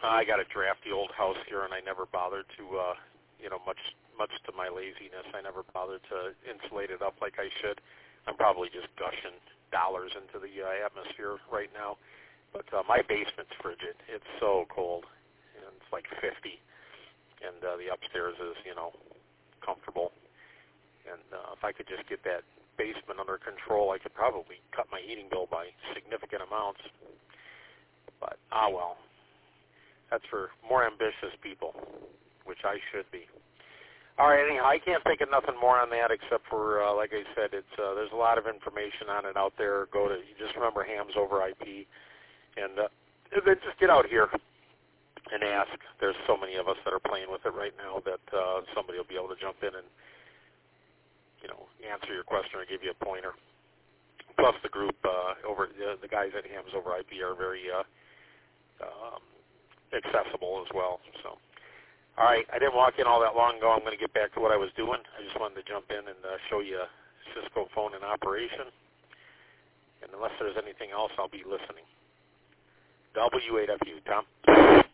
I got a drafty old house here, and I never bothered to, much to my laziness, I never bothered to insulate it up like I should. I'm probably just gushing dollars into the atmosphere right now. But my basement's frigid. It's so cold, and it's like 50, and the upstairs is, comfortable. And if I could just get that basement under control, I could probably cut my heating bill by significant amounts. But, well, that's for more ambitious people, which I should be. All right, anyhow, I can't think of nothing more on that except for, like I said, it's there's a lot of information on it out there. You just remember Hams Over IP, and then just get out here and ask. There's so many of us that are playing with it right now that somebody will be able to jump in and, answer your question or give you a pointer. Plus the group the guys at Hams Over IP are very accessible as well. So, all right, I didn't walk in all that long ago. I'm going to get back to what I was doing. I just wanted to jump in and show you Cisco phone in operation. And unless there's anything else, I'll be listening. W8FU, Tom.